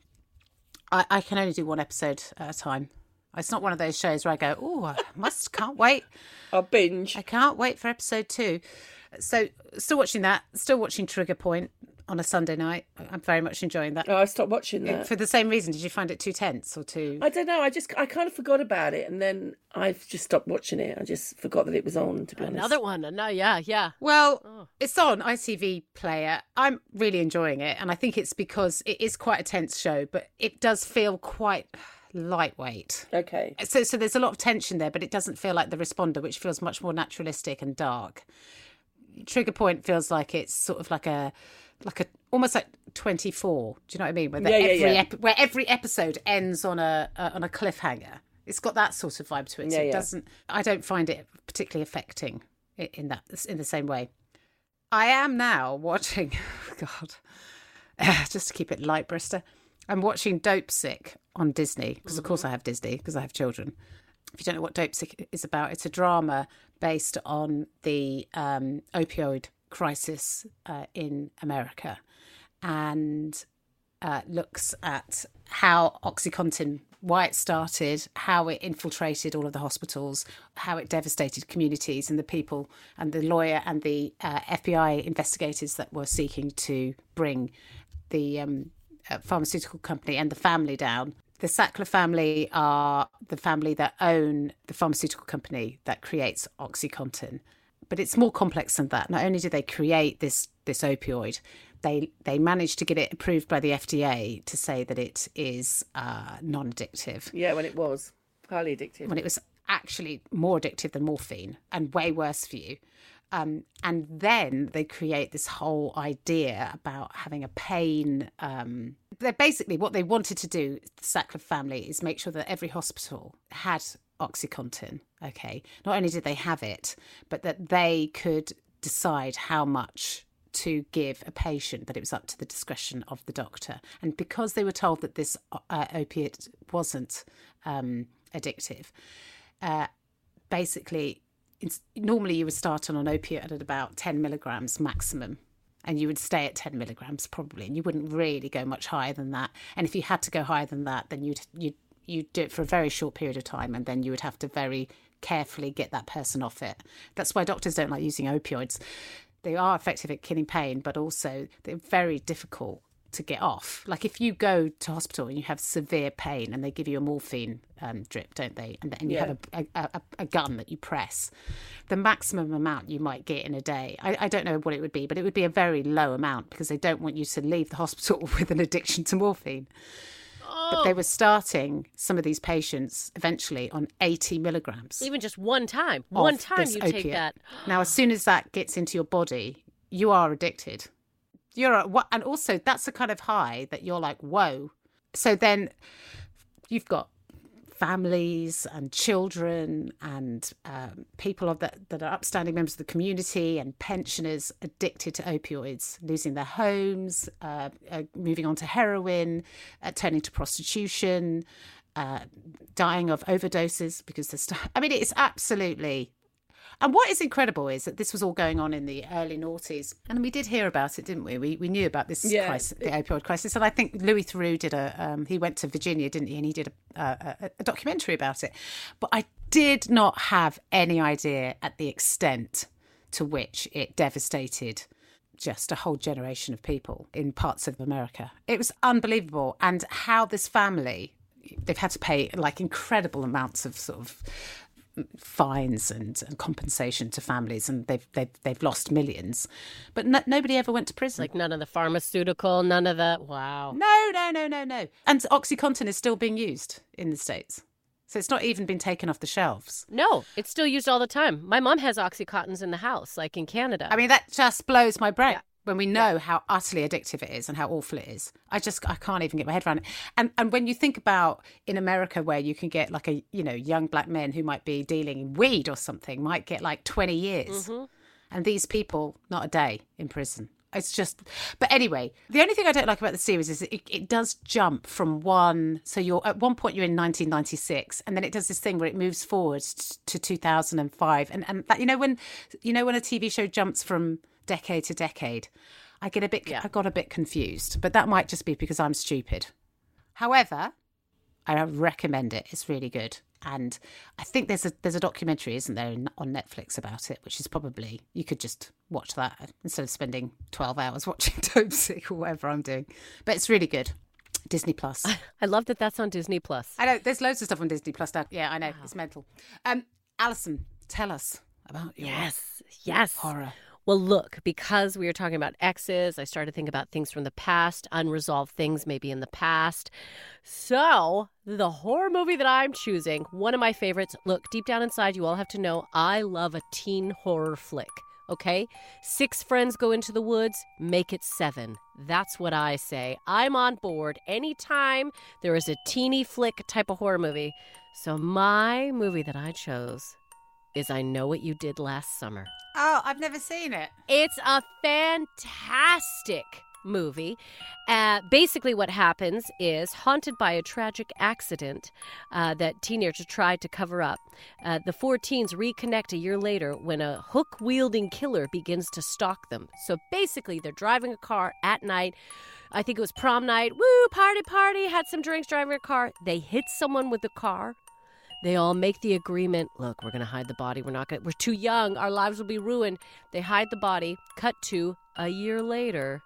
I, I can only do one episode at a time. It's not one of those shows where I go, oh, I must, can't wait. I'll binge. I can't wait for episode two. So still watching that, still watching Trigger Point on a Sunday night. I'm very much enjoying that. Oh, I stopped watching that. For the same reason, did you find it too tense or too... I don't know, I just, I kind of forgot about it, and then I've just stopped watching it. I just forgot that it was on, to be honest. Another one. No, yeah, yeah. Well, Oh. it's on I T V Player. I'm really enjoying it, and I think it's because it is quite a tense show, but it does feel quite lightweight. Okay. So, so there's a lot of tension there, but it doesn't feel like the responder, which feels much more naturalistic and dark. Trigger Point feels like it's sort of like a, like a almost like twenty-four. Do you know what I mean? Where, the, Yeah, yeah, every yeah. Ep- where every episode ends on a, a on a cliffhanger. It's got that sort of vibe to it. So Yeah, it yeah. doesn't. I don't find it particularly affecting i- in that in the same way. I am now watching. God, just to keep it light, Brister. I'm watching Dope Sick on Disney because, of course, I have Disney because I have children. If you don't know what Dope Sick is about, it's a drama based on the um, opioid crisis uh, in America, and uh, looks at how OxyContin, why it started, how it infiltrated all of the hospitals, how it devastated communities and the people and the lawyer and the uh, F B I investigators that were seeking to bring the um, uh, pharmaceutical company and the family down. The Sackler family are the family that own the pharmaceutical company that creates OxyContin. But it's more complex than that. Not only do they create this this opioid, they they managed to get it approved by the F D A to say that it is uh, non-addictive. Yeah, when it was highly addictive. When it was actually more addictive than morphine and way worse for you. Um, and then they create this whole idea about having a pain. Um, they're basically what they wanted to do, the Sackler family, is make sure that every hospital had OxyContin. Okay, not only did they have it, but that they could decide how much to give a patient, that it was up to the discretion of the doctor. And because they were told that this uh, opiate wasn't um, addictive, uh, basically, it's, normally you would start on an opiate at about ten milligrams maximum, and you would stay at ten milligrams probably, and you wouldn't really go much higher than that. And if you had to go higher than that, then you'd you'd you'd do it for a very short period of time, and then you would have to very carefully get that person off it. That's why doctors don't like using opioids. They are effective at killing pain, but also they're very difficult to get off. Like if you go to hospital and you have severe pain and they give you a morphine um, drip, don't they? And then you Yeah. have a, a, a, a gun that you press. The maximum amount you might get in a day, I, I don't know what it would be, but it would be a very low amount because they don't want you to leave the hospital with an addiction to morphine. But they were starting some of these patients eventually on eighty milligrams. Even just one time. One of time this you take opiate. that. Now, as soon as that gets into your body, you are addicted. You're a, what, and also that's a kind of high that you're like, whoa. So then you've got families and children and um, people of that, that are upstanding members of the community and pensioners addicted to opioids, losing their homes, uh, uh, moving on to heroin, uh, turning to prostitution, uh, dying of overdoses because they're st- I mean, it's absolutely... And what is incredible is that this was all going on in the early noughties. And we did hear about it, didn't we? We we knew about this Yeah. crisis, the opioid crisis. And I think Louis Theroux did a, um, he went to Virginia, didn't he? And he did a, a, a documentary about it. But I did not have any idea at the extent to which it devastated just a whole generation of people in parts of America. It was unbelievable. And how this family, they've had to pay like incredible amounts of sort of fines and, and compensation to families, and they've they've they've lost millions, but no, nobody ever went to prison. Like none of the pharmaceutical, none of the wow. No, no, no, no, no. And OxyContin is still being used in the States, so it's not even been taken off the shelves. No, it's still used all the time. My mom has OxyContins in the house, like in Canada. I mean, that just blows my brain. Yeah. When we know how utterly addictive it is and how awful it is. I just, I can't even get my head around it. And and when you think about in America where you can get like a, you know, young black men who might be dealing in weed or something might get like twenty years. Mm-hmm. And these people, not a day in prison. It's just, but anyway, the only thing I don't like about the series is it, it does jump from one. So you're at one point you're in nineteen ninety-six, and then it does this thing where it moves forward to two thousand five. And, and that, you know, when, you know, when a T V show jumps from decade to decade, I get a bit, Yeah. I got a bit confused, but that might just be because I'm stupid. However, I recommend it. It's really good. And I think there's a there's a documentary, isn't there, in, on Netflix about it, which is probably, you could just watch that instead of spending twelve hours watching Dope Sick or whatever I'm doing. But it's really good. Disney Plus. I love that that's on Disney Plus. I know, there's loads of stuff on Disney Plus now. Yeah, I know, it's mental. Um, Alison, tell us about your Yes, yes. horror. Well, look, because we were talking about exes, I started thinking about things from the past, unresolved things maybe in the past. So the horror movie that I'm choosing, one of my favorites, look, deep down inside, you all have to know I love a teen horror flick. Okay? Six friends go into the woods, make it seven. That's what I say. I'm on board anytime there is a teeny flick type of horror movie. So my movie that I chose is I Know What You Did Last Summer. Oh, I've never seen it. It's a fantastic movie. Uh, basically what happens is, haunted by a tragic accident uh, that teenagers tried to cover up, uh, the four teens reconnect a year later when a hook-wielding killer begins to stalk them. So basically they're driving a car at night. I think it was prom night. Woo, party, party, had some drinks, driving a car. They hit someone with the car. They all make the agreement, look, we're going to hide the body. We're not going to, we're too young. Our lives will be ruined. They hide the body. Cut to a year later.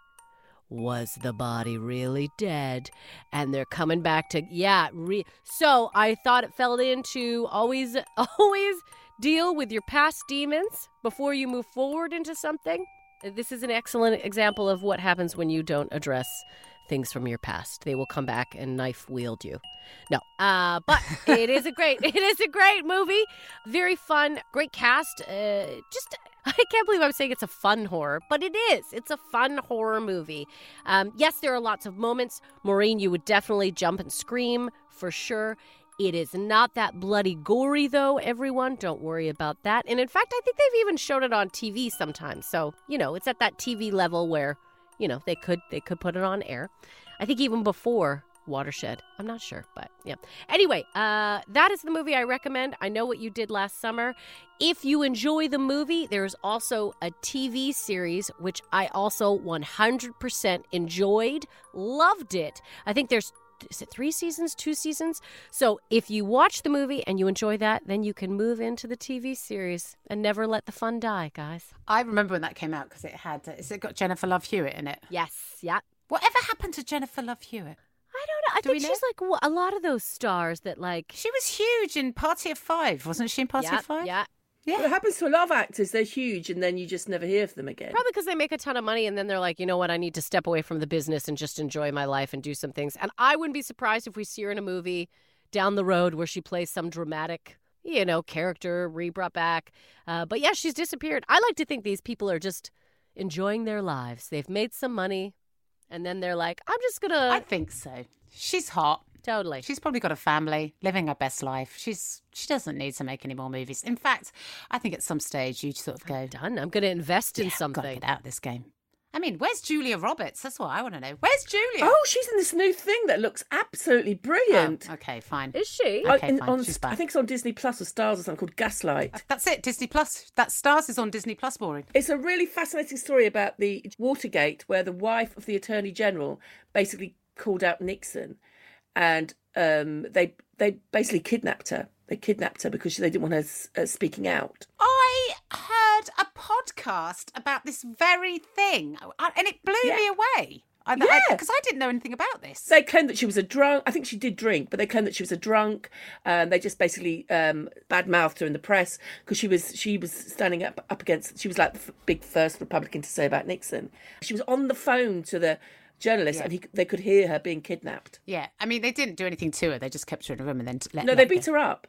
Was the body really dead? And they're coming back to, yeah. Re- so I thought it fell into always, always deal with your past demons before you move forward into something. This is an excellent example of what happens when you don't address things from your past. They will come back and knife wield you. No, uh, but it is a great, it is a great movie. Very fun, great cast. Uh, just, I can't believe I'm saying it's a fun horror, but it is. It's a fun horror movie. Um, yes, there are lots of moments. Maureen, you would definitely jump and scream for sure. It is not that bloody gory, though, everyone. Don't worry about that. And in fact, I think they've even shown it on T V sometimes. So, you know, it's at that T V level where, you know, they could they could put it on air. I think even before Watershed. I'm not sure, but yeah. Anyway, uh, that is the movie I recommend. I Know What You Did Last Summer. If you enjoy the movie, there's also a T V series, which I also one hundred percent enjoyed. Loved it. I think there's Is it three seasons, two seasons? So if you watch the movie and you enjoy that, then you can move into the T V series and never let the fun die, guys. I remember when that came out because it had, is it got Jennifer Love Hewitt in it? Yes, yeah. Whatever happened to Jennifer Love Hewitt? I don't know. I Do think we she's know? like a lot of those stars that like... She was huge in Party of Five, wasn't she in Party yeah, of Five? Yeah, Yeah. Well, it happens to a lot of actors. They're huge, and then you just never hear of them again. Probably because they make a ton of money, and then they're like, you know what, I need to step away from the business and just enjoy my life and do some things. And I wouldn't be surprised if we see her in a movie down the road where she plays some dramatic, you know, character re-brought back. Uh, but yeah, she's disappeared. I like to think these people are just enjoying their lives. They've made some money, and then they're like, I'm just going to... I think so. She's hot. Totally. She's probably got a family, living her best life. She's She doesn't need to make any more movies. In fact, I think at some stage you sort of go... I'm done. I'm going to invest in yeah, something. I've got to get out of this game. I mean, where's Julia Roberts? That's what I want to know. Where's Julia? Oh, she's in this new thing that looks absolutely brilliant. Oh, okay, fine. Is she? Oh, Okay, in- fine. on- She's back. I think it's on Disney Plus or Stars or something called Gaslight. That's it, Disney Plus. That Stars is on Disney Plus, boring. It's a really fascinating story about the Watergate, where the wife of the Attorney General basically called out Nixon, and um, they they basically kidnapped her. They kidnapped her because they didn't want her uh, speaking out. I heard a podcast about this very thing, and it blew Yeah. me away. I, Yeah. Because I, I didn't know anything about this. They claimed that she was a drunk. I think she did drink, but they claimed that she was a drunk. And they just basically um, bad-mouthed her in the press because she was she was standing up up against. She was like the f- big first Republican to say about Nixon. She was on the phone to the journalist, Yeah. and he, they could hear her being kidnapped. Yeah, I mean, they didn't do anything to her. They just kept her in a room and then let No, let they beat go. her up.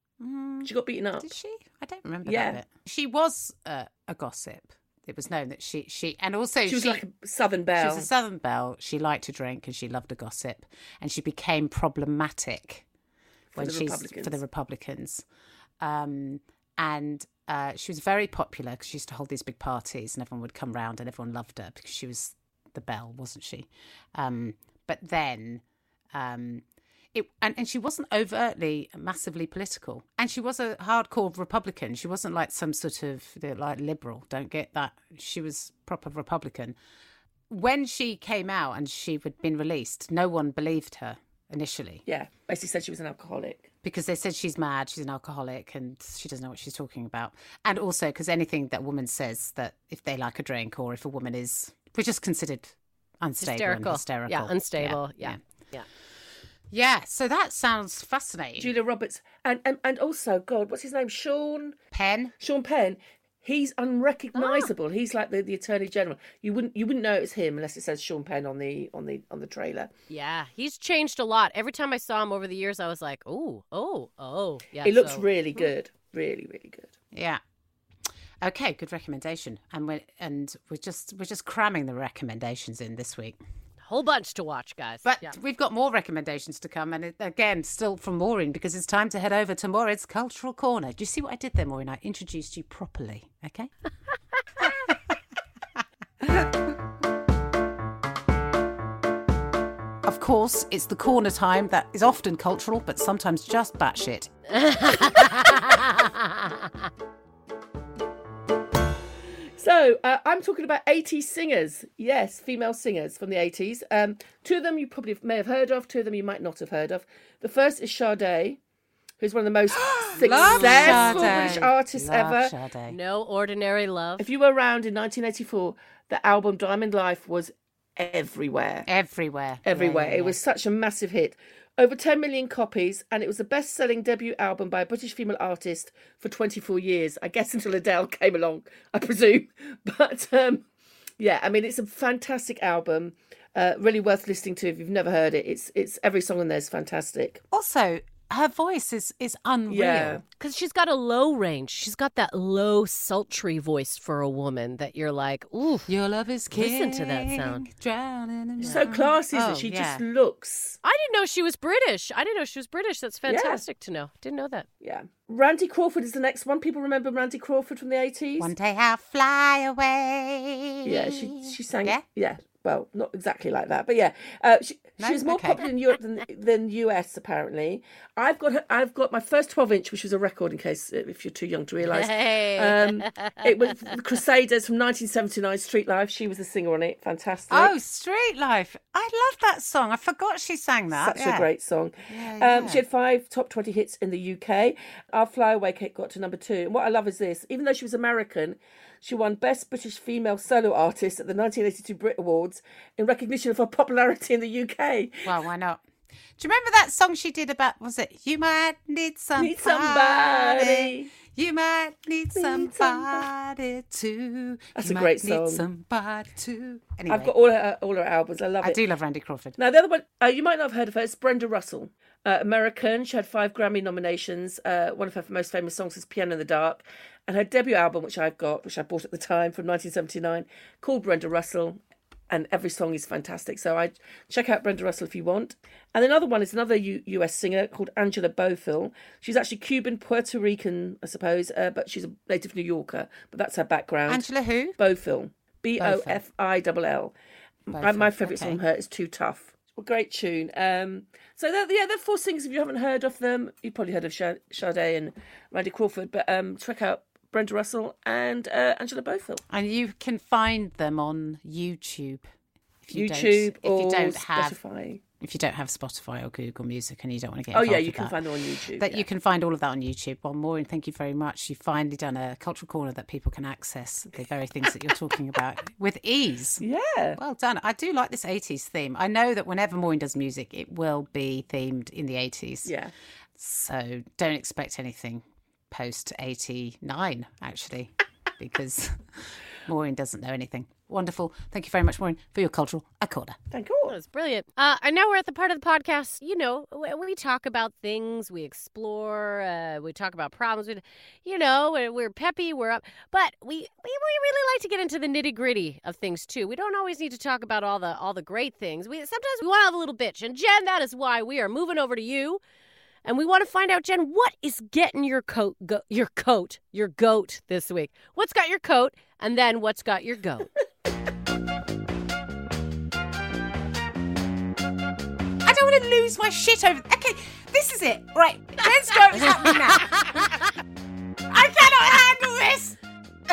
Mm, She got beaten up. Did she? I don't remember Yeah. that bit. She was uh, a gossip. It was known that she, she and also She was like a Southern Belle. She was a Southern belle. She liked to drink and she loved to gossip, and she became problematic For when the she's Republicans. for the Republicans. Um, and uh, she was very popular because she used to hold these big parties, and everyone would come round, and everyone loved her because she was the belle, wasn't she? Um, but then. Um, It, and, and she wasn't overtly massively political, and she was a hardcore Republican. She wasn't like some sort of like liberal. Don't get that. She was proper Republican. When she came out and she had been released, no one believed her initially. Yeah, basically said she was an alcoholic. Because they said she's mad, she's an alcoholic, and she doesn't know what she's talking about. And also because anything that a woman says, that if they like a drink or if a woman is, we're just considered unstable Hysterical. and hysterical. Yeah, unstable. Yeah, yeah. yeah. Yeah, so that sounds fascinating. Julia Roberts. And, and, and also, God, what's his name? Sean... Penn. Sean Penn. He's unrecognisable. Oh. He's like the, the Attorney General. You wouldn't you wouldn't know it was him unless it says Sean Penn on the on the on the trailer. Yeah, he's changed a lot. Every time I saw him over the years, I was like, oh, oh, oh. Yeah, he looks so. really good, really, really good. Yeah. Okay, good recommendation, and we're and we're just we're just cramming the recommendations in this week. Whole bunch to watch, guys. But yeah. we've got more recommendations to come, and it, again, still from Maureen, because it's time to head over to Maureen's Cultural Corner. Do you see what I did there, Maureen? I introduced you properly, okay? Of course, it's the corner time that is often cultural, but sometimes just batshit. So, uh, I'm talking about eighties singers. Yes, female singers from the eighties. Um, two of them you probably may have heard of, two of them you might not have heard of. The first is Sade, who's one of the most successful British artists Love ever. Sade. No Ordinary Love. If you were around in nineteen eighty-four, the album Diamond Life was everywhere. Everywhere. Everywhere. Yeah, yeah, it was such a massive hit. Over ten million copies, and it was the best-selling debut album by a British female artist for twenty-four years. I guess until Adele came along, I presume. But, um, yeah, I mean, it's a fantastic album. Uh, really worth listening to if you've never heard it. It's it's every song on there is fantastic. Also, her voice is, is unreal. Yeah. Because she's got a low range. She's got that low, sultry voice for a woman that you're like, ooh, your love is king. Listen to that sound. Drowning in So classy, isn't oh, it? She yeah. just looks. I didn't know she was British. I didn't know she was British. That's fantastic yeah. to know. Didn't know that. Yeah. Randy Crawford is the next one. People remember Randy Crawford from the eighties? One day I'll fly away. Yeah, she she sang. Yeah? Yeah. Well, not exactly like that, but yeah, uh, she, No? she was more Okay. popular in Europe than than U S. Apparently, I've got her, I've got my first twelve inch, which was a record. In case if you're too young to realise, Hey. um, it was the Crusaders from nineteen seventy-nine. Street Life. She was the singer on it. Fantastic. Oh, Street Life. I love that song. I forgot she sang that. Such yeah. a great song. Yeah, Um, yeah. she had five top twenty hits in the U K. Our Fly Away Kate got to number two. And what I love is this: even though she was American, she won Best British Female Solo Artist at the nineteen eighty-two Brit Awards in recognition of her popularity in the U K. Well, why not? Do you remember that song she did about, was it, you might need somebody, Need somebody. you might need, Need somebody too. That's you a great might need song. somebody too. Anyway, I've got all her all her albums. I love I it. do love Randy Crawford. Now, the other one, uh, you might not have heard of her, it's Brenda Russell. Uh, American. She had five Grammy nominations. Uh, one of her most famous songs is Piano in the Dark. And her debut album, which I've got, which I bought at the time from nineteen seventy-nine, called Brenda Russell. And every song is fantastic. So I check out Brenda Russell if you want. And another one is another U- US singer called Angela Bofill. She's actually Cuban, Puerto Rican, I suppose, uh, but she's a native New Yorker. But that's her background. Angela who? Bofill. B O F I L L. Bofill, My favourite okay. song from her is Too Tough. Well, great tune. Um, so, they're, yeah, they're four singers. If you haven't heard of them, you've probably heard of Sade and Randy Crawford. But um, check out Brenda Russell and uh, Angela Bofill. And you can find them on YouTube. If you YouTube don't, or if you don't have, Spotify. If you don't have Spotify or Google Music and you don't want to get Oh, involved yeah, you with can that, find them on YouTube. That yeah. you can find all of that on YouTube. Well, Maureen, thank you very much. You've finally done a cultural corner that people can access the very things that you're talking about with ease. Yeah. Well done. I do like this eighties theme. I know that whenever Maureen does music, it will be themed in the eighties. Yeah. So don't expect anything post eighty-nine, actually, because Maureen doesn't know anything. Wonderful. Thank you very much, Maureen, for your cultural corner. Thank you. That was brilliant. Uh, and now we're at the part of the podcast, you know, we, we talk about things, we explore, uh, we talk about problems. We, you know, we're, we're peppy, we're up. But we, we, we really like to get into the nitty gritty of things, too. We don't always need to talk about all the all the great things. We Sometimes we want to have a little bitch. And, Jen, that is why we are moving over to you. And we want to find out, Jen, what is getting your coat, go, your coat, your goat this week? What's got your coat? And then what's got your goat? I don't want to lose my shit over... Okay, this is it. Right, let's go. It's happening now. I cannot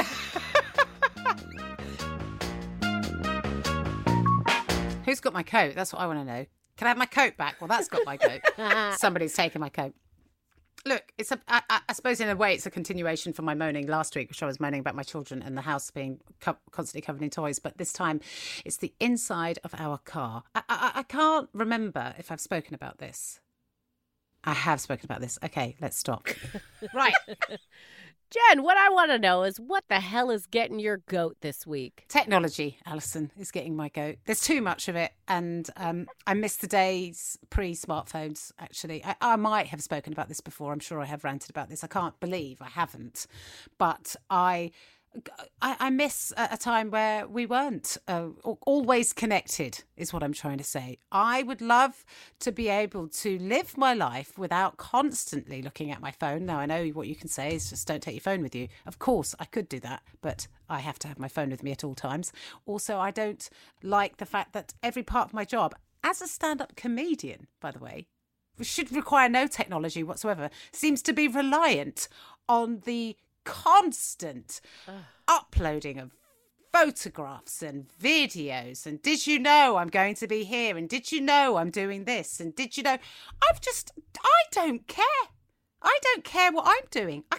handle this. Who's got my coat? That's what I want to know. Can I have my coat back? Well, that's got my coat. Somebody's taken my coat. Look, it's a, I, I, I suppose in a way it's a continuation from my moaning last week, which I was moaning about my children and the house being co- constantly covered in toys. But this time it's the inside of our car. I, I, I can't remember if I've spoken about this. I have spoken about this. Okay, let's stop. Right. Jen, what I want to know is what the hell is getting your goat this week? Technology, Alison, is getting my goat. There's too much of it, and um, I miss the days pre-smartphones, actually. I, I might have spoken about this before. I'm sure I have ranted about this. I can't believe I haven't. But I... I, I miss a, a time where we weren't uh, always connected, is what I'm trying to say. I would love to be able to live my life without constantly looking at my phone. Now, I know what you can say is just don't take your phone with you. Of course, I could do that, but I have to have my phone with me at all times. Also, I don't like the fact that every part of my job, as a stand-up comedian, by the way, which should require no technology whatsoever, seems to be reliant on the constant Ugh. uploading of photographs and videos and did you know I'm going to be here and did you know I'm doing this and did you know I've just I don't care I don't care what I'm doing. I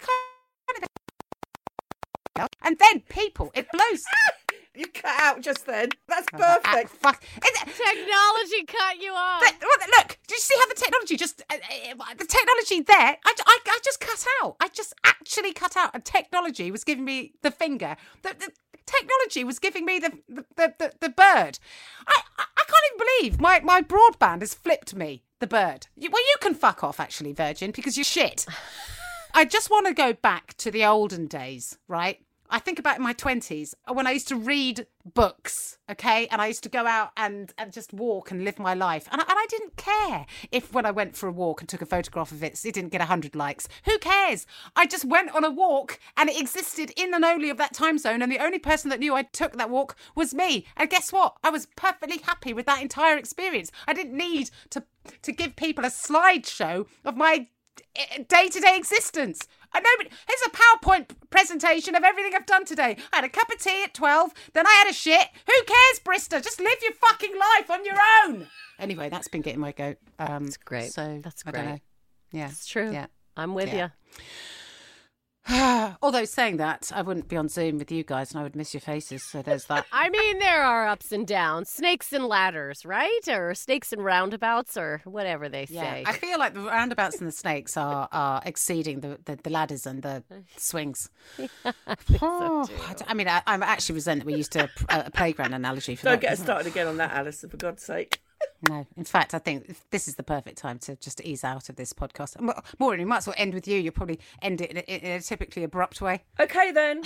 can't and then people it blows. You cut out just then. That's perfect. Uh, fuck. Technology cut you off. The, look, do you see how the technology just... Uh, uh, the technology there, I, I, I just cut out. I just actually cut out. And technology was giving me the finger. The, the technology was giving me the the, the, the, the bird. I, I, I can't even believe my, my broadband has flipped me the bird. You, well, you can fuck off, actually, Virgin, because you're shit. I just want to go back to the olden days, right? I think about in my twenties when I used to read books, okay? And I used to go out and, and just walk and live my life. And I, and I didn't care if when I went for a walk and took a photograph of it, it didn't get one hundred likes. Who cares? I just went on a walk and it existed in and only of that time zone. And the only person that knew I took that walk was me. And guess what? I was perfectly happy with that entire experience. I didn't need to, to give people a slideshow of my day-to-day existence. I know, but here's a PowerPoint presentation of everything I've done today. I had a cup of tea at twelve, then I had a shit. Who cares, Brista? Just live your fucking life on your own. Anyway, that's been getting my goat. Um, that's great. So that's I great. don't know. Yeah, it's true. Yeah, I'm with yeah. you. Although saying that, I wouldn't be on Zoom with you guys and I would miss your faces, so there's that. I mean, there are ups and downs. Snakes and ladders, right? Or snakes and roundabouts or whatever they yeah. say. I feel like the roundabouts and the snakes are, are exceeding the, the, the ladders and the swings. Yeah, I, think oh, so too. I, I mean, I, I'm actually resent that we used to a, a playground analogy for Don't that. get us started again on that, Alison, for God's sake. No, in fact, I think this is the perfect time to just ease out of this podcast. Maureen, we might as well end with you. You'll probably end it in a, in a typically abrupt way. Okay, then.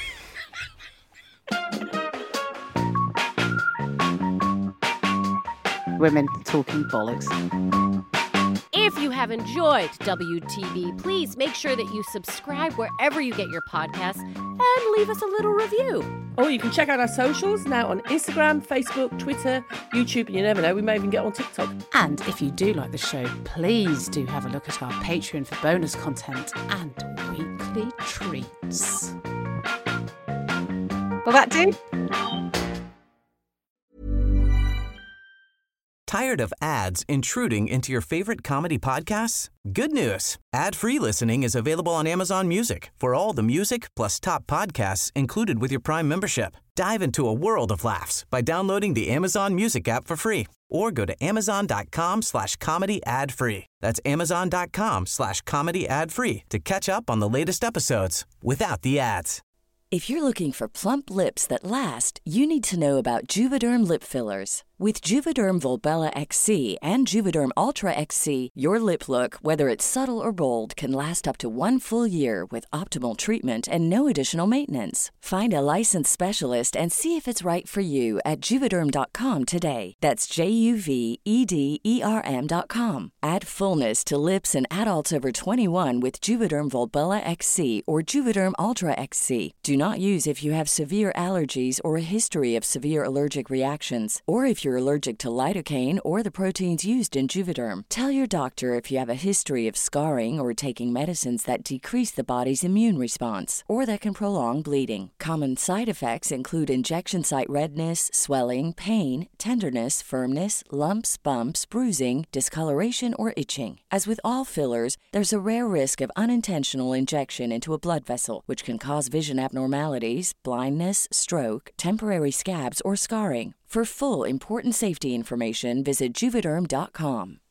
Women talking bollocks. If you have enjoyed W T B, please make sure that you subscribe wherever you get your podcasts and leave us a little review. Oh, you can check out our socials now on Instagram, Facebook, Twitter, YouTube, and you never know, we may even get on TikTok. And if you do like the show, please do have a look at our Patreon for bonus content and weekly treats. Will that do? Tired of ads intruding into your favorite comedy podcasts? Good news. Ad-free listening is available on Amazon Music for all the music plus top podcasts included with your Prime membership. Dive into a world of laughs by downloading the Amazon Music app for free or go to amazon.com slash comedy ad free. That's amazon.com slash comedy ad free to catch up on the latest episodes without the ads. If you're looking for plump lips that last, you need to know about Juvederm lip fillers. With Juvederm Volbella X C and Juvederm Ultra X C, your lip look, whether it's subtle or bold, can last up to one full year with optimal treatment and no additional maintenance. Find a licensed specialist and see if it's right for you at Juvederm dot com today. That's J U V E D E R M dot com. Add fullness to lips in adults over twenty-one with Juvederm Volbella X C or Juvederm Ultra X C. Do not use if you have severe allergies or a history of severe allergic reactions, or if you're allergic to lidocaine or the proteins used in Juvederm. Tell your doctor if you have a history of scarring or taking medicines that decrease the body's immune response or that can prolong bleeding. Common side effects include injection site redness, swelling, pain, tenderness, firmness, lumps, bumps, bruising, discoloration, or itching. As with all fillers, there's a rare risk of unintentional injection into a blood vessel, which can cause vision abnormalities, blindness, stroke, temporary scabs, or scarring. For full, important safety information, visit Juvederm dot com.